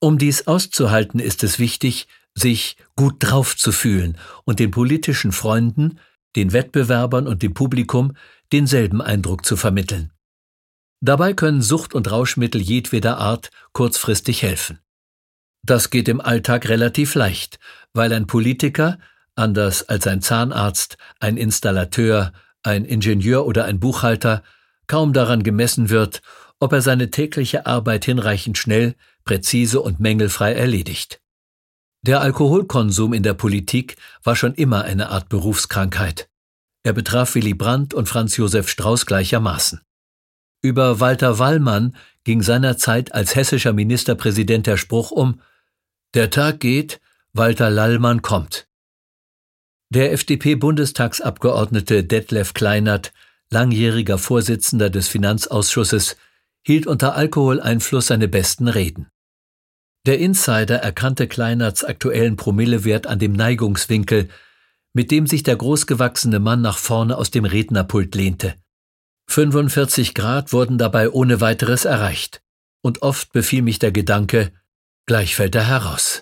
Um dies auszuhalten, ist es wichtig, sich gut drauf zu fühlen und den politischen Freunden, den Wettbewerbern und dem Publikum denselben Eindruck zu vermitteln. Dabei können Sucht- und Rauschmittel jedweder Art kurzfristig helfen. Das geht im Alltag relativ leicht, weil ein Politiker, anders als ein Zahnarzt, ein Installateur, ein Ingenieur oder ein Buchhalter, kaum daran gemessen wird, ob er seine tägliche Arbeit hinreichend schnell, präzise und mängelfrei erledigt. Der Alkoholkonsum in der Politik war schon immer eine Art Berufskrankheit. Er betraf Willy Brandt und Franz Josef Strauß gleichermaßen. Über Walter Wallmann ging seinerzeit als hessischer Ministerpräsident der Spruch um: Der Tag geht, Walter Lallmann kommt. Der FDP-Bundestagsabgeordnete Detlef Kleinert, langjähriger Vorsitzender des Finanzausschusses, hielt unter Alkoholeinfluss seine besten Reden. Der Insider erkannte Kleinerts aktuellen Promillewert an dem Neigungswinkel, mit dem sich der großgewachsene Mann nach vorne aus dem Rednerpult lehnte. 45 Grad wurden dabei ohne weiteres erreicht, und oft befiel mich der Gedanke, gleich fällt er heraus.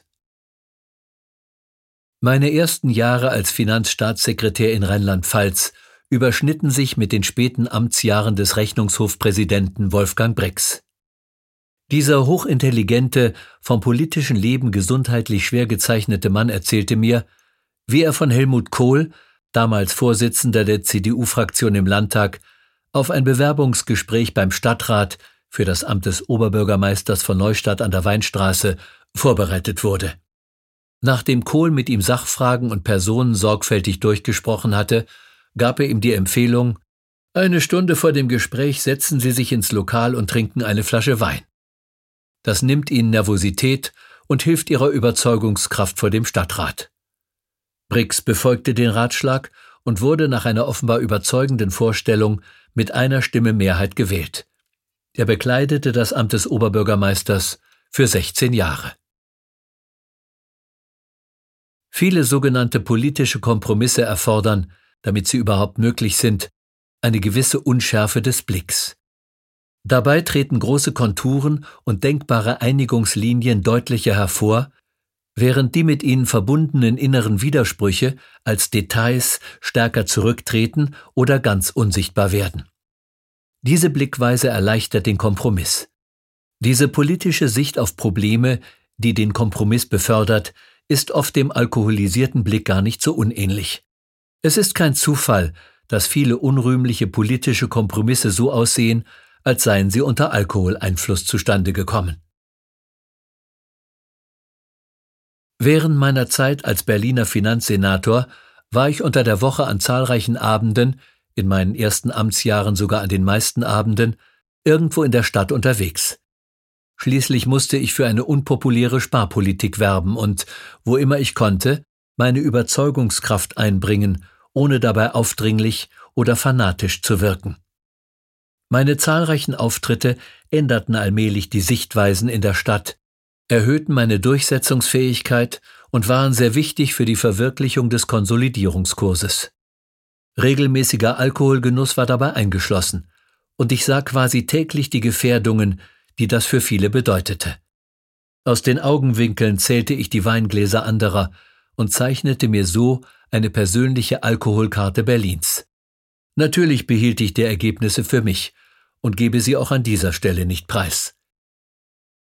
Meine ersten Jahre als Finanzstaatssekretär in Rheinland-Pfalz überschnitten sich mit den späten Amtsjahren des Rechnungshofpräsidenten Wolfgang Brix. Dieser hochintelligente, vom politischen Leben gesundheitlich schwer gezeichnete Mann erzählte mir, wie er von Helmut Kohl, damals Vorsitzender der CDU-Fraktion im Landtag, auf ein Bewerbungsgespräch beim Stadtrat für das Amt des Oberbürgermeisters von Neustadt an der Weinstraße vorbereitet wurde. Nachdem Kohl mit ihm Sachfragen und Personen sorgfältig durchgesprochen hatte, gab er ihm die Empfehlung: Eine Stunde vor dem Gespräch setzen Sie sich ins Lokal und trinken eine Flasche Wein. Das nimmt Ihnen Nervosität und hilft Ihrer Überzeugungskraft vor dem Stadtrat. Brix befolgte den Ratschlag und wurde nach einer offenbar überzeugenden Vorstellung mit einer Stimme Mehrheit gewählt. Er bekleidete das Amt des Oberbürgermeisters für 16 Jahre. Viele sogenannte politische Kompromisse erfordern, damit sie überhaupt möglich sind, eine gewisse Unschärfe des Blicks. Dabei treten große Konturen und denkbare Einigungslinien deutlicher hervor, während die mit ihnen verbundenen inneren Widersprüche als Details stärker zurücktreten oder ganz unsichtbar werden. Diese Blickweise erleichtert den Kompromiss. Diese politische Sicht auf Probleme, die den Kompromiss befördert, ist oft dem alkoholisierten Blick gar nicht so unähnlich. Es ist kein Zufall, dass viele unrühmliche politische Kompromisse so aussehen, als seien sie unter Alkoholeinfluss zustande gekommen. Während meiner Zeit als Berliner Finanzsenator war ich unter der Woche an zahlreichen Abenden, in meinen ersten Amtsjahren sogar an den meisten Abenden, irgendwo in der Stadt unterwegs. Schließlich musste ich für eine unpopuläre Sparpolitik werben und, wo immer ich konnte, meine Überzeugungskraft einbringen, ohne dabei aufdringlich oder fanatisch zu wirken. Meine zahlreichen Auftritte änderten allmählich die Sichtweisen in der Stadt, erhöhten meine Durchsetzungsfähigkeit und waren sehr wichtig für die Verwirklichung des Konsolidierungskurses. Regelmäßiger Alkoholgenuss war dabei eingeschlossen, und ich sah quasi täglich die Gefährdungen, die das für viele bedeutete. Aus den Augenwinkeln zählte ich die Weingläser anderer und zeichnete mir so eine persönliche Alkoholkarte Berlins. Natürlich behielt ich die Ergebnisse für mich und gebe sie auch an dieser Stelle nicht preis.